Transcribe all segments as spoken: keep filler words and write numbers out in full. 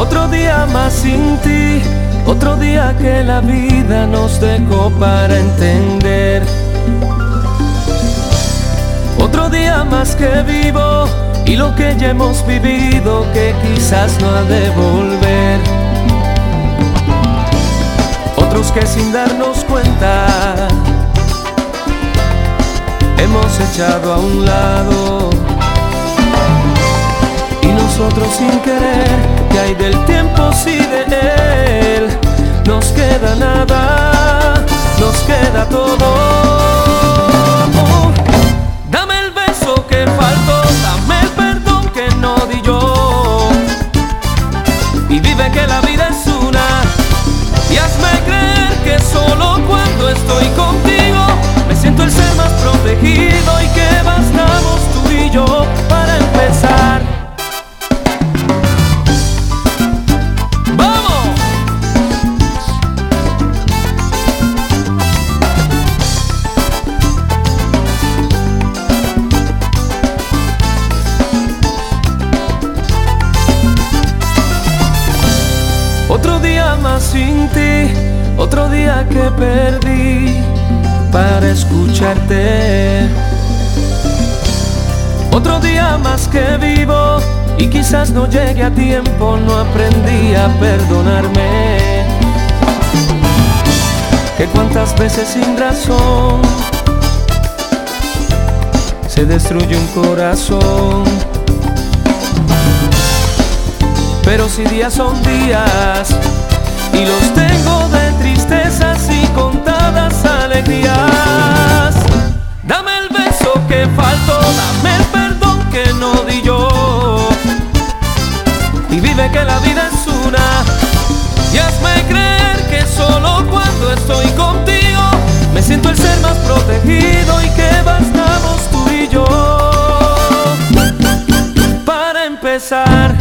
Otro día más sin ti, otro día que la vida nos dejó para entender. Otro día más que vivo y lo que ya hemos vivido que quizás no ha de volver. Otros que sin darnos cuenta hemos echado a un lado. Y nosotros sin querer, ¿qué hay del tiempo si de él nos queda nada? Nos queda todo. Dame el beso que faltó, dame el perdón que no di yo, y vive que la vida es una, y hazme creer que solo cuando estoy contigo me siento el ser más protegido, y que bastamos tú y yo para empezar. Otro día más sin ti, otro día que perdí para escucharte. Otro día más que vivo y quizás no llegue a tiempo, no aprendí a perdonarme. Que cuántas veces sin razón se destruye un corazón. Pero si días son días y los tengo de tristezas y contadas alegrías. Dame el beso que faltó, dame el perdón que no di yo, y vive que la vida es una, y hazme creer que solo cuando estoy contigo me siento el ser más protegido, y que bastamos tú y yo para empezar.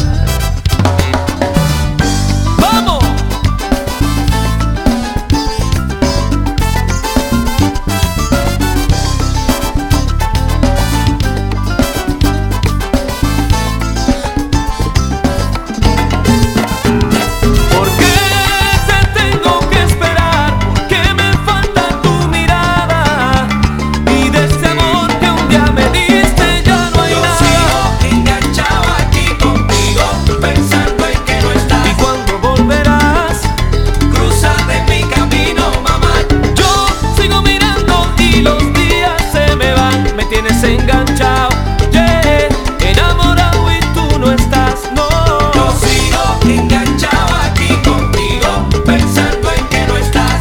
Tienes enganchado, yeah, enamorado y tú no estás, no. Yo sigo enganchado aquí contigo, pensando en que no estás.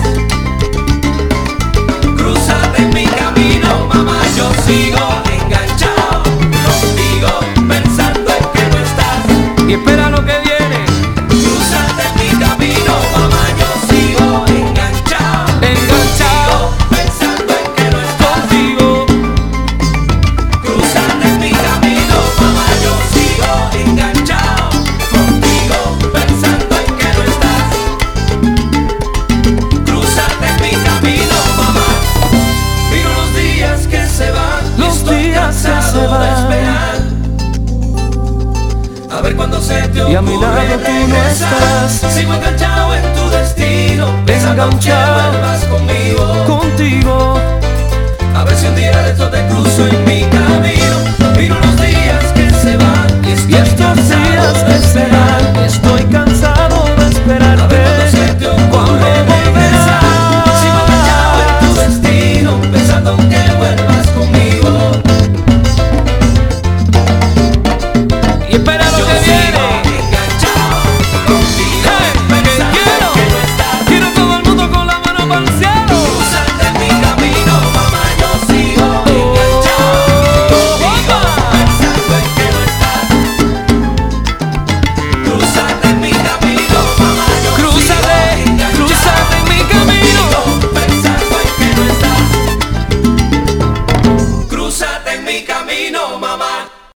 Crúzate mi camino, mamá. Yo sigo enganchado contigo, pensando en que no estás. Y espera lo que viene. Crúzate mi camino, mamá. Yo sigo enganchado, enganchado, pensando en que no estás. Contigo. A ver cuando se te ocurre y a mi lado tú no estás. Sigo enganchado en tu destino, pensando que vuelvas conmigo, contigo. a ver si un día de esto te cruzo en mi camino.